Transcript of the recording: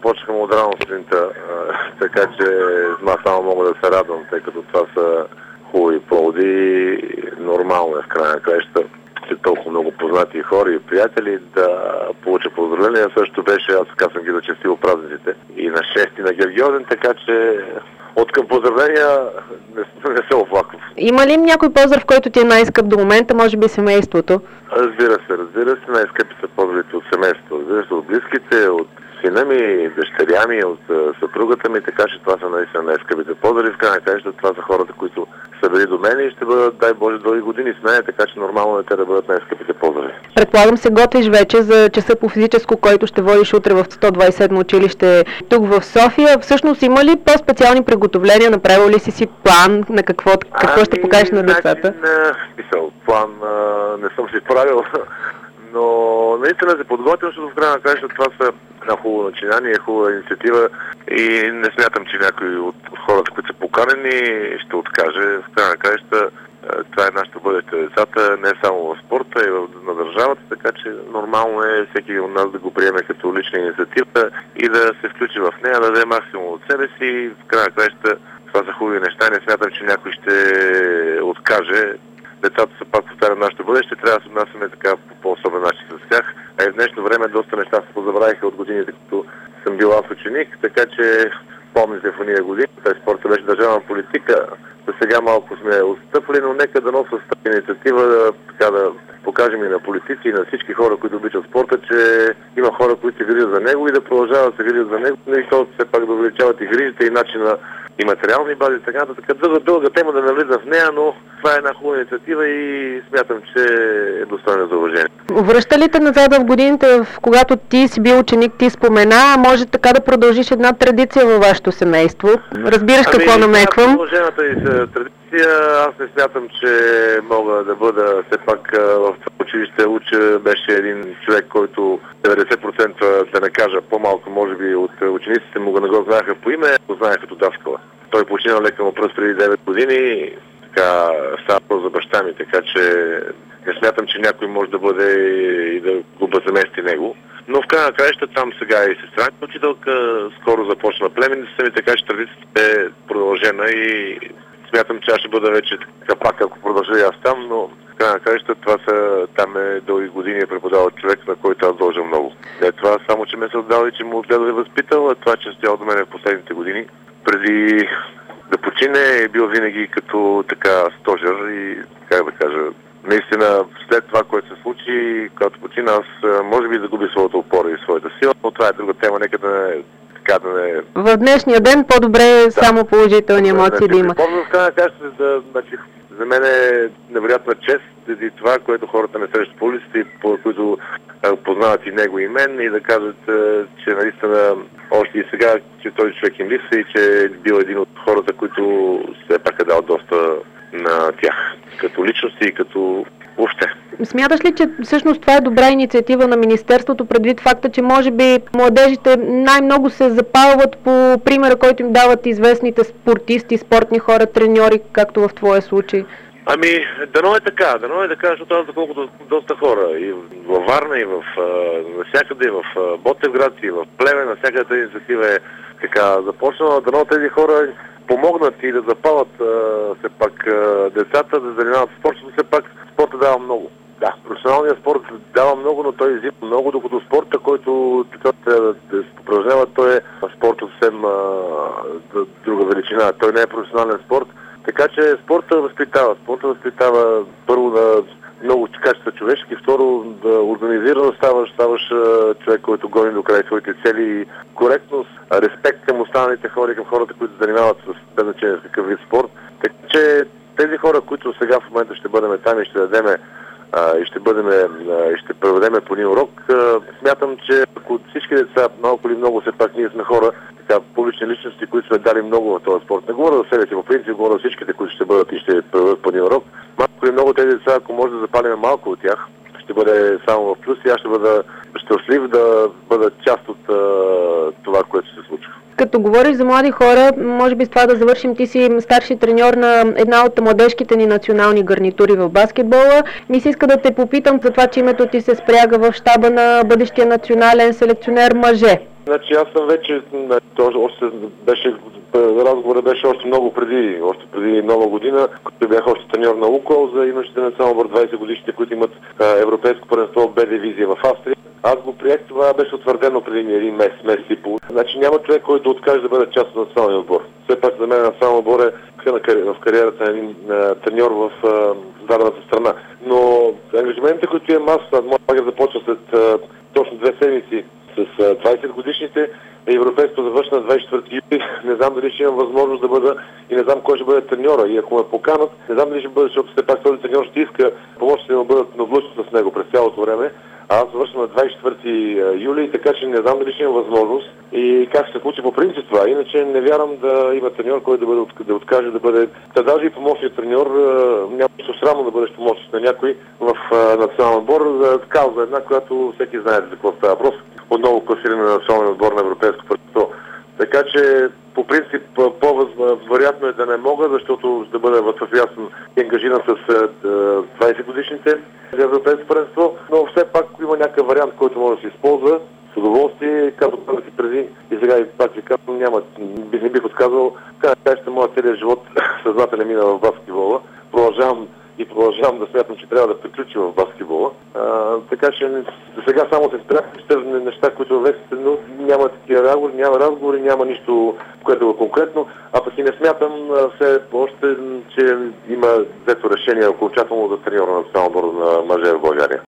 започнаха му отрано сутринта, така че аз само мога да се радвам, тъй като това са хубави поводи. Нормално е в края на краищата че толкова много познати хора и приятели да получа поздравления. Също беше, аз така съм ги зачестил празниците и на 6 на Гергьовден, така че от към поздравления не се оплаквам. Има ли някой поздрав, който ти е най-скъп до момента, може би семейството? Разбира се. Най-скъпи са поздравите от семейството. Разбира се, от близките, от сина ми, дъщеря ми, от съпругата ми, така че това са наистина най-скъпите поздрави. В крайна краища това са хората, които са били до мен и ще бъдат, дай Боже, дълги години с мен, така че нормално е те да бъдат най-скъпите поздрави. Предполагам се готвиш вече за часа по физическо, който ще водиш утре в 127 училище тук в София. Всъщност има ли по-специални приготовления? Направил ли си план на какво ще покажеш на децата? План не съм си правил, но наистина се подготвям, защото в края на краищата това са една хубава начинание, хубава инициатива и не смятам, че някой от хората, които са поканени, ще откаже. В края на краищата това е нашето бъдеще децата, не само в спорта, и на държавата, така че нормално е всеки от нас да го приеме като лична инициатива и да се включи в нея, да даде максимум от себе си. В края на краищата това са хубави неща, не смятам, че някой ще откаже. Децата са, пак повтарям, нашето бъдеще, трябва да се отнасяме така по-особен начин с тях. А и в днешно време доста неща се позабравиха от годините, като съм бил аз ученик, така че помните в уния години, тази спорта беше държавна политика, за сега малко сме отстъпли, но нека да носа инициатива да покажем и на политици, и на всички хора, които обичат спорта, че има хора, които се грижат за него и да продължават да се грижат за него, и то все пак да увеличават и грижите и начина и материални бази, така дълга тема да навлиза в нея, но това е една хубава инициатива и смятам, че е достойна за уважение. Връща ли те назад в годините, когато ти си бил ученик, ти спомена, може така да продължиш една традиция във вашето семейство? Разбираш какво намеквам? Продължената и традиция, аз не смятам, че мога да бъда все пак в това училище беше един човек, който 90% да не кажа по-малко, може би от учениците му не го знаеха по име, го знаеха като Даскала. Той почина лека му пръст преди 9 години, така става за баща ми, така че не смятам, че някой може да бъде и да го замести него. Но в края на краища там сега и сестра ми учителка, скоро започна племенницата ми, така че традицията е продължена и смятам, че аз ще бъда вече капак, ако продължа и аз там, но в края на краища това там е дълги години е преподавал човек, на който аз дължа много. Това само, че ме се отдал и че му отгледал и възпитал, а това, че стоял до мен в последните години. Преди да почине е бил винаги като така стожер и как да кажа, наистина след това, което се случи, когато почина, аз може би загуби своята опора и своята сила, но това е друга тема, нека да не В днешния ден по-добре само положителни емоции да има. Помня в края за мен е невероятна чест и това, което хората не срещат по улиците, които познават и него и мен, и да кажат, че наистина още и сега, че този човек им липсва и че е бил един от хората, които все пак е дал доста на тях, като личности и като въобще. Смяташ ли, че всъщност това е добра инициатива на Министерството, предвид факта, че може би младежите най-много се запалват по примера, който им дават известните спортисти, спортни хора, треньори, както в твоя случай? Дано е така, защото аз доколкото доста хора и във Варна, и навсякъде, и в Ботевград, и в Плевен, навсякъде тази инициатива е така започнала. Дано тези хора помогнат и да запалят все пак децата, да занимават спорт, защото все пак спорта дава много. Да, професионалният спорт дава много, но той иззима много, докато спорта, който трябва да се упражнява, той е спорт от съвсем друга величина. Той не е професионален спорт. Така че спорта възпитава. Спорта възпитава първо на много качества човешки, второ да организирано ставаш човек, който гони до край своите цели и коректност, респект към останалите хора и към хората, които се занимават с без значение с какъв вид спорт. Така че тези хора, които сега в момента ще бъдем там и ще дадеме и ще проведеме по един урок, смятам, че ако всички деца, малко или много, все пак ние сме хора, така публични личности, които сме дали много в този спорт. Не говоря за себе си, по принцип говоря за всичките, които ще бъдат и ще проведат по един урок. Малко или много тези деца, ако може да запалим малко от тях, ще бъде само в плюс и аз ще бъда щастлив да бъда част от това, което се случва. Като говориш за млади хора, може би с това да завършим. Ти си старши треньор на една от младежките ни национални гарнитури в баскетбола. Ми се иска да те попитам за това, че името ти се спряга в щаба на бъдещия национален селекционер мъже. Значи аз съм вече, разговорът беше още много преди Нова година, като бях още треньор на Лукойл за юношите на Самобор 20 годишните, които имат европейско първенство Б дивизия в Австрия. Аз го приех, това беше утвърдено преди един месец и половина. Значи няма човек, който откаже да бъде част от националния отбор. Все пак за мен националния отбор е в кариерата на един треньор в дадената страна. Но ангажиментите, които имам аз, моят лагер започва след точно 2 седмици с 20 годишните. Европейското завършва на 24 юли. Не знам дали ще имам възможност да бъда и не знам кой ще бъде треньора. И ако ме поканат, не знам дали ще бъде, защото все пак този треньор ще иска помощите да бъдат навлъчни с него през цялото време. А аз завършвам на 24 юли, така че не знам дали ще имам възможност и как ще се случи по принцип това. Иначе не вярвам да има треньор, който да откаже да бъде. Даже и помощният треньор, няма нищо срамно да бъдеш помощник на някой в национален отбор за кауза една, която всеки знае за какво става въпрос. Отново класиране на националния отбор на европейско първенство. Така че по принцип по-вероятно е да не мога, защото ще бъда в ясно ангажиран с 20 годишните за европейско първенство, но все пак има някакъв вариант, който може да се използва с удоволствие, както казах и преди и сега и пак ви казвам, не бих отказал, ще моят целият живот съзнателен мина в баскетбола. Продължавам да смятам, че трябва да приключи в баскетбола. Така че за сега само се спрях неща, които вестите, но няма такива разговори, няма нищо, което е конкретно. А пък и не смятам все още, че има взето решение окончателно за треньора на националния отбор на мъже в България.